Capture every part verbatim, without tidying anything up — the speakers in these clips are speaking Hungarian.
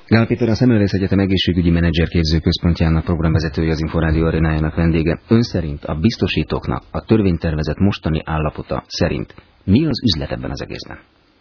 Gál Péter, a Szemmelweis Egyetem egészségügyi menedzserképző központjának programvezetője, az Inforádió arénájának vendége. Ön szerint a biztosítóknak a törvénytervezet mostani állapota szerint mi az üzlet ebben az egészben?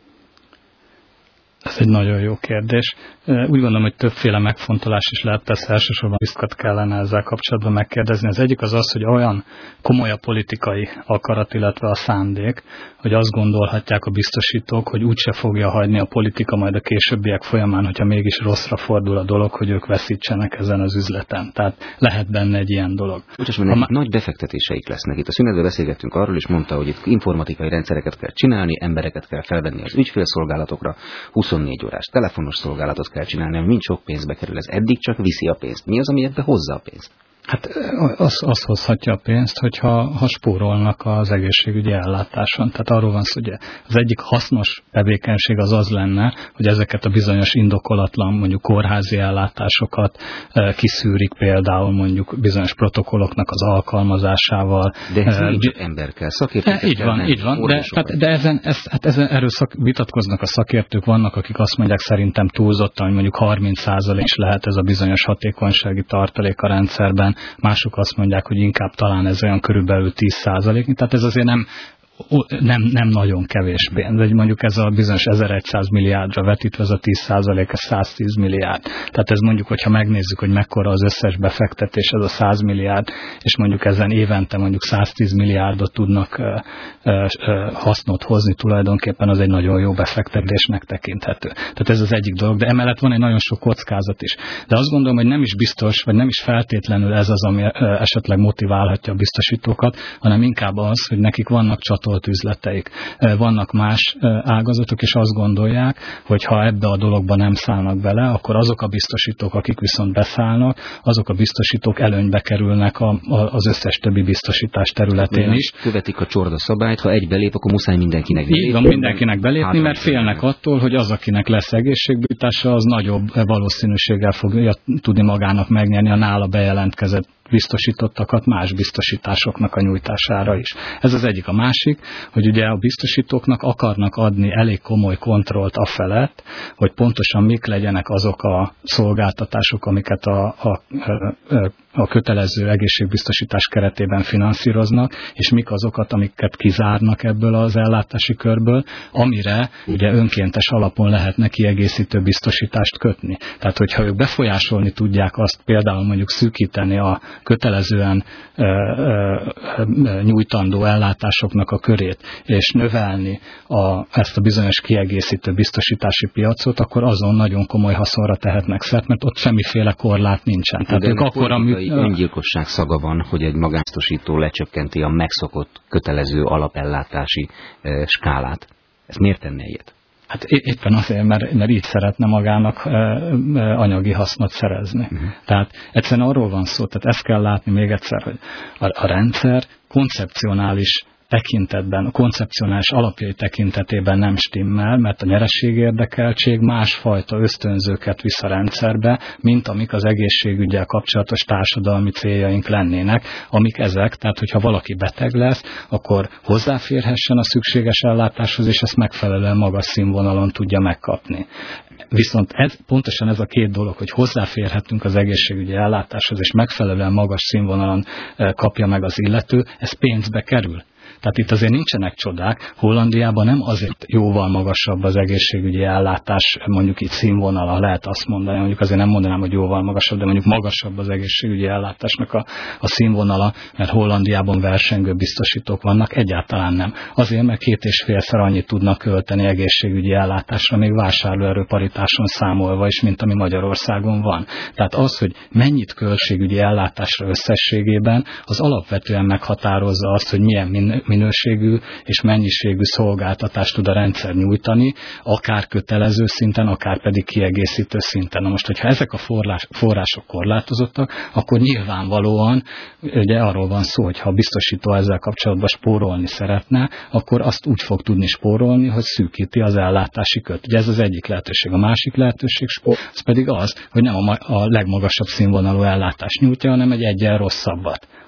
Ez egy nagyon jó kérdés. Úgy gondolom, hogy többféle megfontolás is lehet, persze elsősorban biztokat kellene ezzel kapcsolatban megkérdezni. Az egyik az az, hogy olyan komoly a politikai akarat, illetve a szándék, hogy azt gondolhatják a biztosítók, hogy úgyse fogja hagyni a politika majd a későbbiek folyamán, hogyha mégis rosszra fordul a dolog, hogy ők veszítsenek ezen az üzleten. Tehát lehet benne egy ilyen dolog. Úgyhogy mondjuk, má... nagy befektetéseik lesznek. Itt a szünetben beszélgettünk arról, és mondta, hogy itt informatikai rendszereket kell csinálni, embereket kell felvenni az ügyfélszolgálatokra, huszonnégy órás telefonos szolgálatot kell csinálni, ami mind sok pénzbe kerül. Ez eddig csak viszi a pénzt. Mi az, ami ebbe hozza a pénzt? Hát az, az hozhatja a pénzt, hogyha ha spórolnak az egészségügyi ellátáson. Tehát arról van szó, hogy az egyik hasznos tevékenység az az lenne, hogy ezeket a bizonyos indokolatlan, mondjuk kórházi ellátásokat kiszűrik például mondjuk bizonyos protokolloknak az alkalmazásával. De ez nincs uh, ember kell, szakértőket így van, így van, de, tehát, de ezen, ez, hát ezen erről szak, vitatkoznak a szakértők, vannak, akik azt mondják szerintem túlzottan, hogy mondjuk harminc százalék is lehet ez a bizonyos hatékonysági tartalék a rendszerben. Mások azt mondják, hogy inkább talán ez olyan körülbelül tíz százalék, tehát ez azért nem, nem, nem nagyon kevés pénz. De mondjuk ez a bizonyos ezerszáz milliárdra vetítve, ez a tíz százalék, ez száztíz milliárd. Tehát ez mondjuk, hogyha megnézzük, hogy mekkora az összes befektetés, ez a száz milliárd, és mondjuk ezen évente mondjuk száztíz milliárdot tudnak ö, ö, ö, hasznot hozni, tulajdonképpen az egy nagyon jó befektetésnek tekinthető. Tehát ez az egyik dolog, de emellett van egy nagyon sok kockázat is. De azt gondolom, hogy nem is biztos, vagy nem is feltétlenül ez az, ami ö, esetleg motiválhatja a biztosítókat, hanem inkább az, hogy nekik vannak csatolt üzleteik. Vannak más ágazatok, és azt gondolják, hogy ha ebbe a dologba nem szállnak bele, akkor azok a biztosítók, akik viszont beszállnak, azok a biztosítók előnybe kerülnek a, a, az összes többi biztosítás területén is. Követik a csorda szabályt, ha egy belép, akkor muszáj mindenkinek belépni. Így van, mindenkinek belépni, mert félnek attól, hogy az, akinek lesz egészségbűtása, az nagyobb valószínűséggel fogja tudni magának megnyerni a nála bejelentkezett biztosítottakat más biztosításoknak a nyújtására is. Ez az egyik. A másik, hogy ugye a biztosítóknak akarnak adni elég komoly kontrollt afelett, hogy pontosan mik legyenek azok a szolgáltatások, amiket a, a, a, a kötelező egészségbiztosítás keretében finanszíroznak, és mik azokat, amiket kizárnak ebből az ellátási körből, amire ugye önkéntes alapon lehetne kiegészítő biztosítást kötni. Tehát, hogyha ők befolyásolni tudják azt, például mondjuk szűkíteni a kötelezően ö, ö, ö, nyújtandó ellátásoknak a körét, és növelni a, ezt a bizonyos kiegészítő biztosítási piacot, akkor azon nagyon komoly haszonra tehetnek szert, mert ott semmiféle korlát nincsen. Tehát ők akkor a mű... öngyilkosság szaga van, hogy egy magánbiztosító lecsökkenti a megszokott kötelező alapellátási e, skálát. Ez miért tenne ilyet? Hát éppen azért, mert, mert így szeretne magának e, e, anyagi hasznot szerezni. Uh-huh. Tehát egyszerűen arról van szó, tehát ezt kell látni még egyszer, hogy a, a rendszer koncepcionális tekintetben, a koncepcionális alapjai tekintetében nem stimmel, mert a nyereségérdekeltség másfajta ösztönzőket visz a rendszerbe, mint amik az egészségüggyel kapcsolatos társadalmi céljaink lennének, amik ezek, tehát hogyha valaki beteg lesz, akkor hozzáférhessen a szükséges ellátáshoz, és ezt megfelelően magas színvonalon tudja megkapni. Viszont ez, pontosan ez a két dolog, hogy hozzáférhetünk az egészségügyi ellátáshoz, és megfelelően magas színvonalon kapja meg az illető, ez pénzbe kerül. Tehát itt azért nincsenek csodák. Hollandiában nem azért jóval magasabb az egészségügyi ellátás, mondjuk itt színvonala, lehet azt mondani, mondjuk azért nem mondanám, hogy jóval magasabb, de mondjuk magasabb az egészségügyi ellátásnak a, a színvonala, mert Hollandiában versengő biztosítók vannak, egyáltalán nem. Azért, mert két és félszer annyit tudnak költeni egészségügyi ellátásra, még vásárlóerő paritáson számolva is, mint ami Magyarországon van. Tehát az, hogy mennyit költségügyi ellátásra összességében, az alapvetően meghatározza azt, hogy milyen min- minőségű és mennyiségű szolgáltatást tud a rendszer nyújtani, akár kötelező szinten, akár pedig kiegészítő szinten. Na most, hogyha ezek a forrás, források korlátozottak, akkor nyilvánvalóan ugye arról van szó, hogy ha a biztosító ezzel kapcsolatban spórolni szeretne, akkor azt úgy fog tudni spórolni, hogy szűkíti az ellátási kört. Ugye ez az egyik lehetőség. A másik lehetőség az pedig az, hogy nem a, a legmagasabb színvonalú ellátást nyújtja, hanem egy egyen rosszabbat.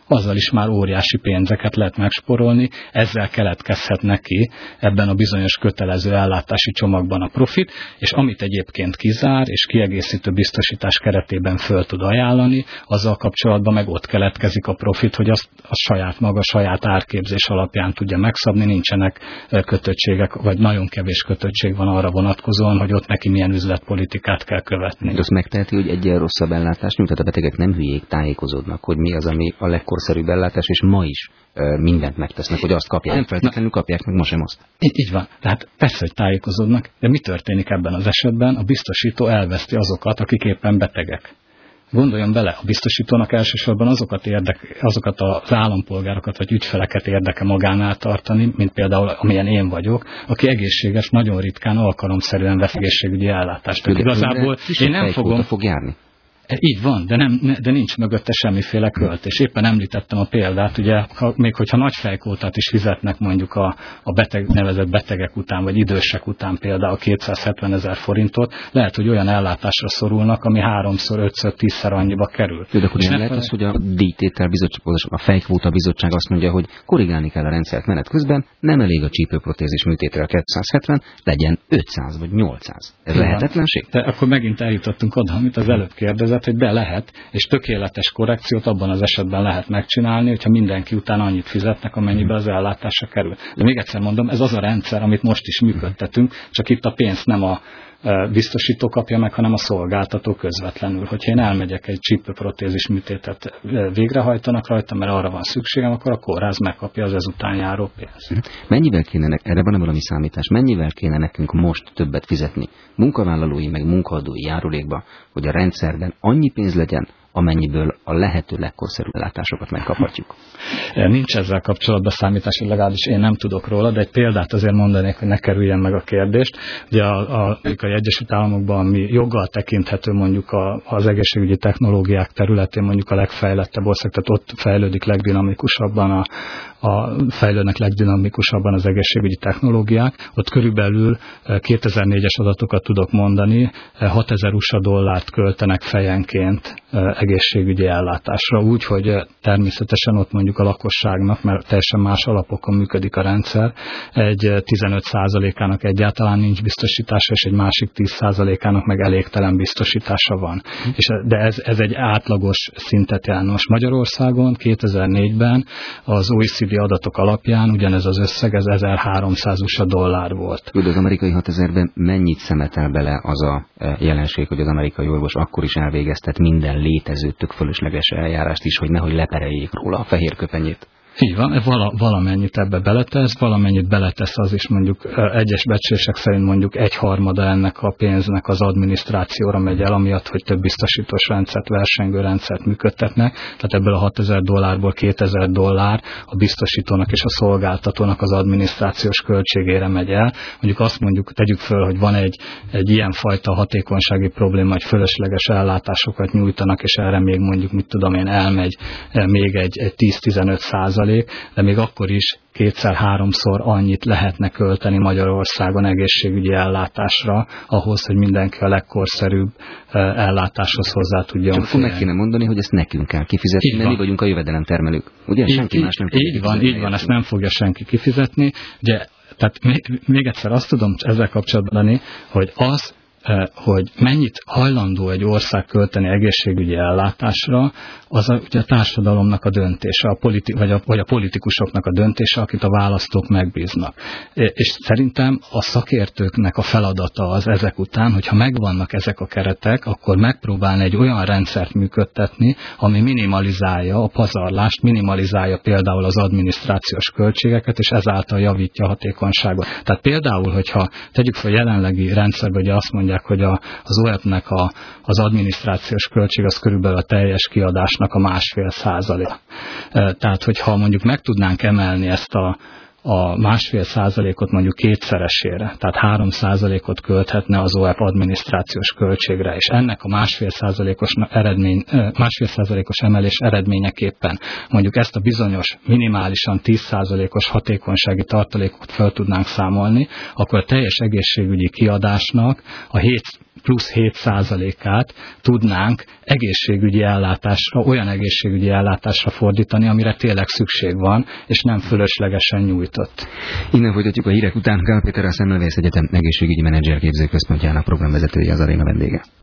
azzal is már óriási pénzeket lehet megsporolni, ezzel keletkezhet neki ebben a bizonyos kötelező ellátási csomagban a profit, és amit egyébként kizár és kiegészítő biztosítás keretében föl tud ajánlani, azzal kapcsolatban meg ott keletkezik a profit, hogy azt a saját maga, saját árképzés alapján tudja megszabni, nincsenek kötöttségek, vagy nagyon kevés kötöttség van arra vonatkozóan, hogy ott neki milyen üzletpolitikát kell követni. De azt megteheti, hogy egyel rosszabb ellátást nyújt, a betegek nem hülyék, tájékozódnak, hogy mi az, ami a legkorszerűbb ellátás, és ma is uh, mindent megtesznek, hogy azt kapják. Nem feltétlenül kapják meg ma sem azt. Így, így van. Tehát persze, hogy tájékozódnak, de mi történik ebben az esetben? A biztosító elveszti azokat, akik éppen betegek. Gondoljon bele, a biztosítónak elsősorban azokat, érdek, azokat az állampolgárokat vagy ügyfeleket érdeke magánál tartani, mint például amilyen én vagyok, aki egészséges, nagyon ritkán, alkalomszerűen vesz egészségügyi ellátást. De igazából én nem fogom... fog járni. Így van, de, nem, de nincs mögötte semmiféle költés. Éppen említettem a példát, ugye, ha, még hogyha nagy fejkótát is fizetnek mondjuk a, a beteg, nevezett betegek után, vagy idősek után például kétszázhetven ezer forintot, lehet, hogy olyan ellátásra szorulnak, ami háromszor, ötször, tízszer annyiba kerül. De akkor nem lehet az, hogy a díjtétel bizottság, a fejkvóta bizottság azt mondja, hogy korrigálni kell a rendszert menet közben, nem elég a csípőprotézis műtétre a kétszázhetven, legyen ötszáz vagy nyolcszáz. Ez igen. Lehetetlenség? De akkor megint eljutottunk oda, amit az előbb kérdezett, hogy de lehet, és tökéletes korrekciót abban az esetben lehet megcsinálni, hogyha mindenki után annyit fizetnek, amennyibe az ellátásra kerül. De még egyszer mondom, ez az a rendszer, amit most is működtetünk, csak itt a pénzt nem a biztosító kapja meg, hanem a szolgáltató közvetlenül. Hogyha én elmegyek egy csípőprotézis műtétet végrehajtanak rajta, mert arra van szükségem, akkor a kórház megkapja az ezután járó pénzt. Mennyivel kéne, erre van-e valami számítás, mennyivel kéne nekünk most többet fizetni munkavállalói meg munkaadói járulékba, hogy a rendszerben annyi pénz legyen, amennyiből a lehető legkorszerűbb ellátásokat megkaphatjuk? Nincs ezzel kapcsolatban számítás, legalábbis én nem tudok róla, de egy példát azért mondanék, hogy ne kerüljen meg a kérdést. Ugye a, a, a Egyesült Államokban, ami joggal tekinthető mondjuk a, az egészségügyi technológiák területén mondjuk a legfejlettebb ország, tehát ott fejlődik legdinamikusabban a, a fejlődnek legdinamikusabban az egészségügyi technológiák. Ott körülbelül kétezer-négyes adatokat tudok mondani, hatezer u es á dollárt költenek fejenként egészségügyi ellátásra, úgy, hogy természetesen ott mondjuk a lakosságnak, mert teljesen más alapokon működik a rendszer, egy tizenöt százalékának egyáltalán nincs biztosítása, és egy másik tíz százalékának meg elégtelen biztosítása van. Hm. És de ez, ez egy átlagos szintet jelent. Most Magyarországon kétezer-négyben az o e cé dé adatok alapján ugyanez az összeg, ez ezerháromszáz u es á dollár volt. Tudod, az amerikai hatezerben mennyit szemetel bele az a jelenség, hogy az amerikai orvos akkor is elvégeztet minden létező tök fölösleges eljárást is, hogy nehogy lepereljék róla a fehér köpenyét. Így van, vala, valamennyit ebbe beletesz, valamennyit beletesz az is mondjuk egyes becslések szerint mondjuk egyharmada ennek a pénznek az adminisztrációra megy el, amiatt, hogy több biztosítós rendszert, versengő rendszert működtetnek. Tehát ebből a hatezer dollárból kétezer dollár a biztosítónak és a szolgáltatónak az adminisztrációs költségére megy el. Mondjuk azt mondjuk, tegyük föl, hogy van egy, egy ilyen fajta hatékonysági probléma, hogy fölösleges ellátásokat nyújtanak, és erre még mondjuk, mit tudom én, elmegy még egy, egy tíz-tizenöt százalék, de még akkor is kétszer-háromszor annyit lehetne költeni Magyarországon egészségügyi ellátásra, ahhoz, hogy mindenki a legkorszerűbb ellátáshoz hozzá tudjon Csak félni. Meg kéne mondani, hogy ezt nekünk kell kifizetni, mert mi vagyunk a jövedelemtermelők. Ugye? Így, senki így, más nem tudja Így van, így van, ezt nem fogja senki kifizetni. Ugye, tehát még, még egyszer azt tudom ezzel kapcsolatban, hogy az, hogy mennyit hajlandó egy ország költeni egészségügyi ellátásra, az a, ugye a társadalomnak a döntése, a politi- vagy, a, vagy a politikusoknak a döntése, akit a választók megbíznak. És szerintem a szakértőknek a feladata az ezek után, hogyha megvannak ezek a keretek, akkor megpróbálni egy olyan rendszert működtetni, ami minimalizálja a pazarlást, minimalizálja például az adminisztrációs költségeket, és ezáltal javítja a hatékonyságot. Tehát például, hogyha tegyük fel jelenlegi rendszerben, hogy azt mondják, hogy a, az o e pé-nek a, az adminisztrációs költség az körülbelül a teljes kiadásnak a másfél százalék. Tehát, hogyha mondjuk meg tudnánk emelni ezt a a másfél százalékot mondjuk kétszeresére, tehát három százalékot költhetne az o e pé adminisztrációs költségre, és ennek a másfél százalékos, eredmény, másfél százalékos emelés eredményeképpen mondjuk ezt a bizonyos minimálisan tíz százalékos hatékonysági tartalékot fel tudnánk számolni, akkor a teljes egészségügyi kiadásnak a hét plusz hét százalékát tudnánk egészségügyi ellátásra, olyan egészségügyi ellátásra fordítani, amire tényleg szükség van, és nem fölöslegesen nyújtott. Innen folytatjuk a hírek után. Gál Péter, a Semmelweis Egyetem egészségügyi menedzser képzőközpontjának programvezetője az aréna vendége.